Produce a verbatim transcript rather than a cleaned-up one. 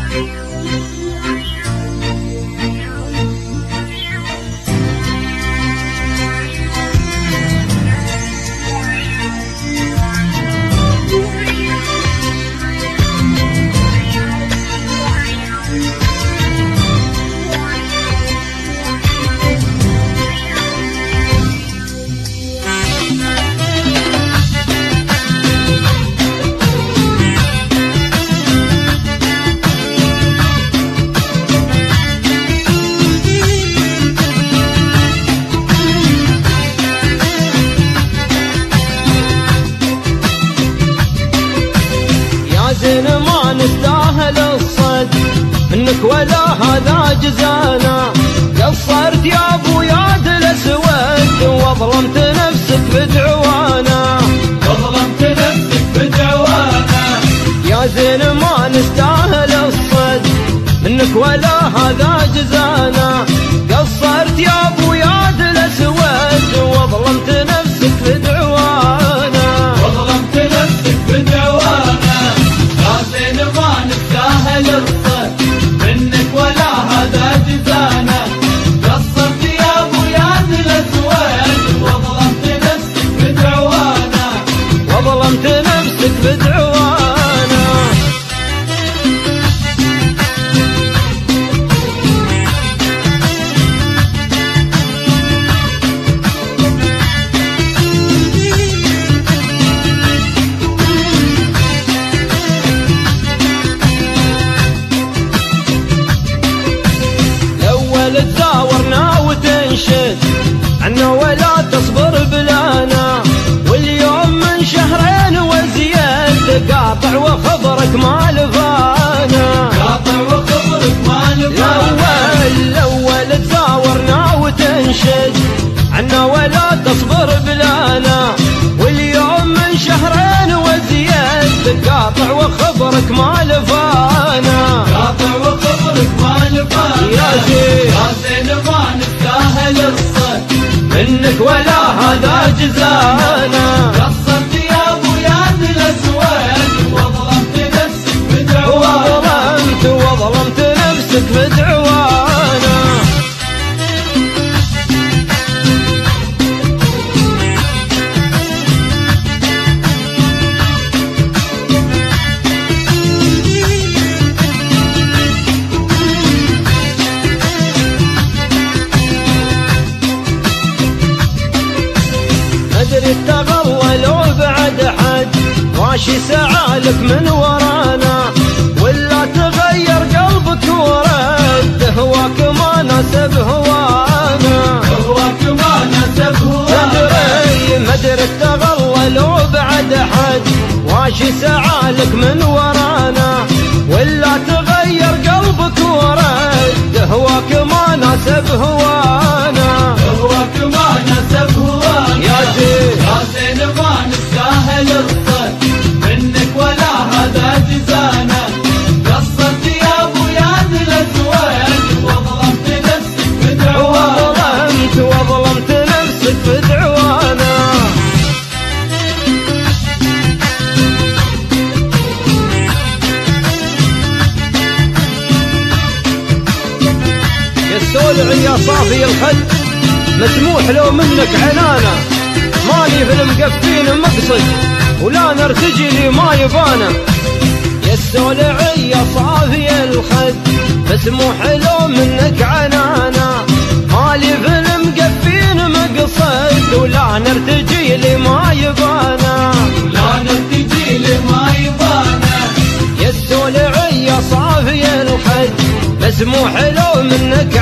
ما نستاهل الصد منك ولا هذا جزانا. قصرت يا ابو ياد الاسود وظلمت نفسك بدعوانا، وظلمت نفسك بدعوانا. يا زين ما نستاهل الصد منك ولا هذا جزانا. قصرت يا ابو ياد الاسود وظلمت نفسك بدعوانا، وظلمت نفسك بدعوانا. يا زين ما نستاهل الصد منك ولا هذا جزانا. قصرت يا ابو ياد الاسود وظلمت نفسك بدعوانا، وظلمت نفسك بدعوانا. تزاورنا وتنشد عنا ولا تصبر بلانا. واليوم من شهرين وزيد قاطع وخبرك ما لفانا، قاطع وخبرك ما لفانا. الأول الأول تزاورنا وتنشد عنا ولا تصبر بلانا. واليوم من شهرين وزيد قاطع وخبرك ما لفانا، قاطع وخبرك ما لفانا. يا زين يا زين ما نستاهل الصد منك ولا هذا جزانا. قصرت يا ابو ياد الاسود وظلمت نفسك بدعوانا، وظلمت وظلمت نفسك بدعوانا. ادري تغوى لو بعد حد ماشي سعالك من ورانا. ولا تغير قلبك ورد هواك ما ناسب هوانا، هواك ما ناسب هوانا. مدري مدري تغوى لو بعد حد ماشي سعالك من ورانا. ولا تغير قلبك ورد هواك ما ناسب هوانا، هواك ما ناسب هوانا. يا زين يا زين ما نستاهل الصد منك ولا هذا جزانا. قصرت يا ابو ياد الاسود وظلمت نفسك بدعوانا، وظلمت وظلمت نفسك بدعوانا. يا السولع يا صافي الخد مسموح لو منك عنانا. مالي في المقفين مقصد ولا نرتجي لي ما يبانا. يا السولع يا صافي الخد مسموح لو منك عنانا. مالي في المقفين مقصد ولا نرتجي لي ما يبانا، لا نرتجي لي ما يبانا. يا السولع يا صافي الخد مسموح لو منك